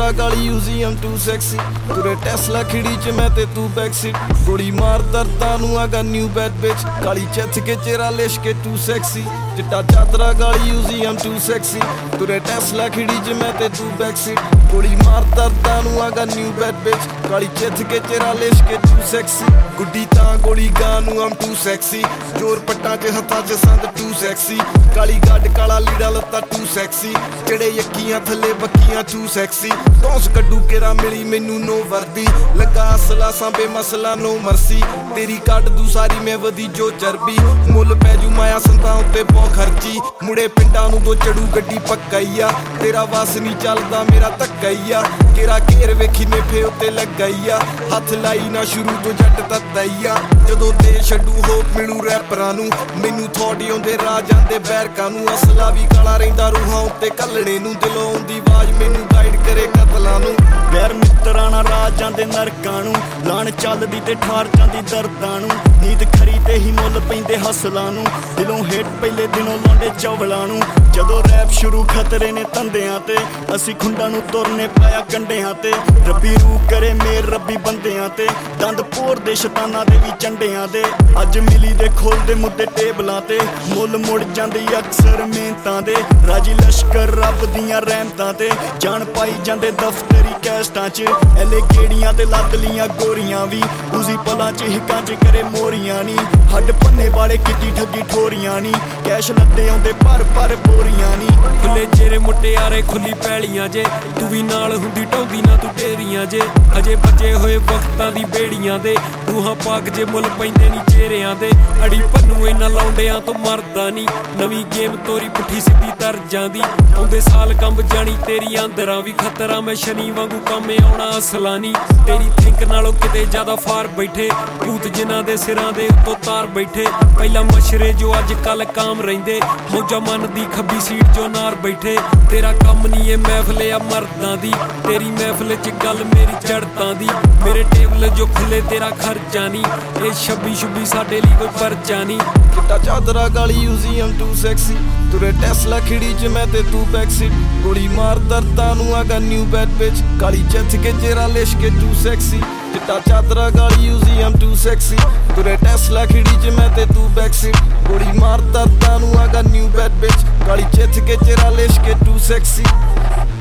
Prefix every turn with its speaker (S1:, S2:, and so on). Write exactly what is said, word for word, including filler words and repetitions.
S1: ਚਾਦਰਾ ਕਾਲੀ Yeezy I'm too sexy ਤੁਰੇ ਟੈਸਲਾ ਖਿੜੀ ਚ ਮੈਂ ਤੇ ਤੂੰ ਬੈਕ ਸੀਟ ਗੋਲੀ ਮਾਰ ਦਰਦਾਂ ਨੂੰ ਆਗਾ ਨਿਊ ਬੈਡ ਬਿਚ ਕਾਲੀ ਚੱਥ ਕੇ ਚਿਹਰਾ ਲਿਸ਼ ਕੇ ਟੂ ਸੈਕਸੀ ਚਿੱਟਾ ਚਾਦਰਾ ਕਾਲੀ ਯੂਜ਼ੀ ਐਮ ਟੂ ਸੈਕਸੀ ਤੁਰੇ ਟੈਸਲਾ ਖਿੜੀ ਚ ਮੈਂ ਤੇ ਤੂੰ ਬੈਕ ਸੀਟ ਗੋਲੀ ਮਾਰ ਦਰਦਾਂ ਨੂੰ ਆਗਾ ਨਿਊ ਬੈਡ ਬਿਚ ਕਾਲੀ ਚੱਥ ਕੇ ਚਿਹਰਾ ਲਿਸ਼ ਕੇ ਟੂ ਸੈਕਸੀ ਗੁੱਡੀ ਤਾਂ ਗੋਲੀ ਗਾਂ ਨੂੰ ਐਮ ਟੂ ਸੈਕਸੀ ਜੋਰ ਪੱਟਾਂ ਚ ਹੱਥਾਂ ਚ ਸੰਦ ਟੂ ਸੈਕਸੀ ਕਾਲੀ ਗੱਡ ਕਾਲਾ ਲੀੜਾ ਲੱਤਾ ਟੂ ਸੈਕਸੀ ਜਿਹੜੇ ਯੱਕੀਆਂ ਥੱਲੇ ਬੱਕੀਆਂ ਟੂ ਸੈਕਸੀ ਤੌਂਸ ਕੱਢੂ ਕੇਰਾ ਮਿਲੀ ਮੈਨੂੰ ਨੋ ਵਰਦੀ ਲੱਗਾ ਅਸਲਾ ਸਾਂਬੇ ਮਸਲਾ ਨੋ ਮਰਸੀ ਤੇਰੀ ਕੱਢ ਦੂ ਸਾਰੀ ਮੈਂ ਵਧੀ ਜੋ ਚਰਬੀ ਮੁੱਲ ਪੈ ਜੂ ਮਾਇਆ ਸੰਤਾਂ ਉੱਤੇ ਪੌ ਖਰਚੀ ਮੁੜੇ ਪਿੰਡਾਂ ਨੂੰ ਦੋ ਚੜੂ ਗੱਡੀ ਪੱਕਾ ਹੀ ਆ ਤੇਰਾ ਵਸ ਨਹੀਂ ਚੱਲਦਾ ਮੇਰਾ ਧੱਕਾ ਹੀ ਆ ਕੇਰਾ ਘੇਰ ਵੇਖੀ ਮੇਫੇ ਉੱਤੇ ਲੱਗਾ ਹੀ ਆ ਹੱਥ ਲਾਈ ਨਾ ਸ਼ੁਰੂ ਤੋਂ ਜੱਟ ਤੱਤਾ ਹੀ ਆ ਜਦੋਂ ਦੇ ਛੱਡੂ ਹੋਪ ਮਿਲੂ ਰੈਪਰਾਂ ਨੂੰ ਮੈਨੂੰ ਥੋੜੀ ਆਉਂਦੇ ਰਾਹ ਜਾਂਦੇ ਬੈਰਕਾਂ ਨੂੰ ਅਸਲਾ ਵੀ ਕਾਲਾ ਰਹਿੰਦਾ ਰੂਹਾਂ ਉੱਤੇ ਕੱਲੜੇ ਨੂੰ ਦਿਲੋਂ ਆਉਂਦੀ ਆਵਾਜ਼ ਮੈਨੂੰ ਗਾਈਡ ਕਰੇ ਕਤਲਾਂ ਨੂੰ ਗੈਰ ਮਿੱਤਰਾਂ ਨਾਲ ਰਾਹ ਜਾਂਦੇ ਨਰਕਾਂ ਨੂੰ ਲਾਣ ਚੱਲਦੀ ਤੇ ਠਾਰ ਜਾਂਦੀ ਦਰਦਾਂ ਨੂੰ ਨੀਂਦ ਖਰੀ ਤੇ ਹੀ ਮੁੱਲ ਪੈਂਦੇ ਹਸਲਾਂ ਨੂੰ ਦਿਲੋਂ ਹੇਠ ਪਹਿਲੇ ਦਿਨੋਂ ਲਾਉਂਦੇ ਚਵਲਾਂ ਨੂੰ ਜਦੋਂ ਰੈਪ ਸ਼ੁਰੂ ਖਤਰੇ ਨੇ ਤੰਦਿਆਂ ਤੇ ਅਸੀਂ ਖੁੰਡਾਂ ਨੂੰ ਤੁਰਨੇ ਪਾਇਆ ਕੰਡਿਆਂ ਤੇ ਰੱਬੀ ਰੂਹ ਕਰੇ ਮੇਰ ਰੱਬੀ ਬੰਦਿਆਂ ਤੇ ਦੰਦ ਪੋਰ ਦੇ ਸ਼ੈਤਾਨਾਂ ਦੇ ਵੀ ਚੰਡਿਆਂ ਦੇ ਅੱਜ ਮਿਲੀ ਦੇ ਖੋਲਦੇ ਮੁੱਦੇ ਟੇਬਲਾਂ ਤੇ ਮੁੱਲ ਮੁੜ ਜਾਂਦੀ ਅਕਸਰ ਮਿਹਨਤਾਂ ਦੇ ਰਾਜੀ ਲਸ਼ਕਰ ਰੱਬ ਦੀਆਂ ਰਹਿਮਤਾਂ ਤੇ ਜਾਨ ਪਾਈ ਜਾਂਦੇ ਦਫ਼ਤਰੀ ਕੈਸਟਾਂ ਚ ਐਲੇ ਗੇੜੀਆਂ ਤੇ ਲੱਦ ਲੀਆਂ ਗੋਰੀਆਂ ਵੀ ਉਸੀ ਪਲਾਂ ਚ ਹਿੱਕਾਂ ਚ ਕਰੇ ਮੋਰੀਆਂ ਨੀ ਹੱਡ ਪੰਨੇ ਵਾਲੇ ਕਿੱਡੀ ਠੱਗੀ ਠੋਰੀਆਂ ਨੀ ਕੈਸ਼ ਲੱਦੇ ਆਉਂਦੇ ਪਰ ਪਰ ਬੋਰੀਆਂ ਨੀ ਖੁੱਲੇ ਚਿਹਰੇ ਮੁਟਿਆਰੇ ਖੁੱਲੀ ਪੈਲੀਆਂ ਜੇ ਤੂੰ ਵੀ ਨਾਲ ਹੁੰਦੀ ਢਾਉਂਦੀ ਨਾ ਤੂੰ ਢੇਰੀਆਂ ਜੇ ਅਜੇ ਬਚੇ ਹੋਏ ਵਕਤਾਂ ਦੀ ਬੇੜੀਆਂ ਦੇ ਰੂਹਾਂ ਪਾਕ ਜੇ ਮੁੱਲ ਪੈਂਦੇ ਨੀ ਚਿਹਰਿਆਂ ਦੇ ਅੜੀ ਭੰਨੂ ਇਹਨਾਂ ਲਾਉਂਦਿਆਂ ਤੋਂ ਮਰਦਾ ਨੀ ਨਵੀਂ ਗੇਮ ਤੋਰੀ ਪੁੱਠੀ ਸਿੱਧੀ ਤਰ ਜਾਂਦੀ ਆਉਂਦੇ ਸਾਲ ਕੰਬ ਜਾਣੀ ਤੇਰੀ ਅੰਦਰਾਂ ਵੀ ਖਤਰਾ ਮੈਂ ਸ਼ਨੀ ਵਾਂਗੂ ਕੰਮ ਆਉਣਾ ਅਸਲਾ ਨੀ ਤੇਰੀ ਥਿੰਕ ਨਾਲੋਂ ਕਿਤੇ ਜ਼ਿਆਦਾ ਫਾਰ ਬੈਠੇ ਭੂਤ ਜਿਨ੍ਹਾਂ ਦੇ ਸਿਰਾਂ ਦੇ ਉੱਤੋਂ ਤਾਰ ਬੈਠੇ ਪਹਿਲਾਂ ਮਸ਼ਰੇ ਜੋ ਅੱਜ ਕੱਲ ਕਾਮ ਰਹਿੰਦੇ ਮੌਜਾਂ ਮਨ ਦੀ ਖੱਬੀ ਸੀਟ ਜੋ ਨਾਰ ਬੈਠੇ ਤੇਰਾ ਕੰਮ ਨੀ ਇਹ ਮਹਿਫਲ ਆ ਮਰਦਾਂ ਦੀ ਤੇਰੀ ਮਹਿਫਲ ਚ ਗੱਲ ਮੇਰੀ ਚੜਤਾਂ ਦੀ ਮੇਰੇ ਟੇਬਲ ਜੋ ਖੁੱਲੇ ਤੇਰਾ ਖਰਚਾ ਨੀ ਇਹ ਛੱਬੀ ਛੁੱਬੀ ਸਾਡੇ ਲਈ ਕੋਈ ਪਰਚਾ ਨੀ ਚਿੱਟਾ ਚਾਦਰਾ ਕਾਲੀ ਯੂਜ਼ੀ ਐਮ ਟੂ ਸੈਕਸੀ ਤੁਰੇ ਟੈਸਲਾ ਖਿੜੀ ਚ ਮੈਂ ਤੇ ਤੂੰ ਬੈਕ ਸੀਟ ਗੋਲੀ ਮਾਰ ਦਰਦਾਂ ਨੂੰ ਆਗਾ ਨਿਊ ਬੈਡ ਬਿਚ ਕਾਲੀ ਚੱਥ ਕੇ ਚਿਹਰਾ ਲਿਸ਼ ਕੇ ਟੂ ਸੈਕਸੀ ਚਿੱਟਾ ਚਾਦਰਾ ਕਾਲੀ ਯੂਜ਼ੀ ਐਮ ਟੂ ਸੈਕਸੀ ਤੁਰੇ ਟੈਸਲਾ ਖਿੜੀ ਚ ਮੈਂ ਤੇ ਤੂੰ ਬੈਕ ਸੀਟ ਗੋਲੀ ਮਾਰ ਦਰਦਾਂ ਨੂੰ ਆਗਾ ਨਿਊ ਬੈਡ ਬਿਚ ਕਾਲੀ ਚੱਥ ਕੇ ਚਿਹਰਾ ਲਿਸ਼ ਕੇ ਟੂ ਸੈਕਸੀ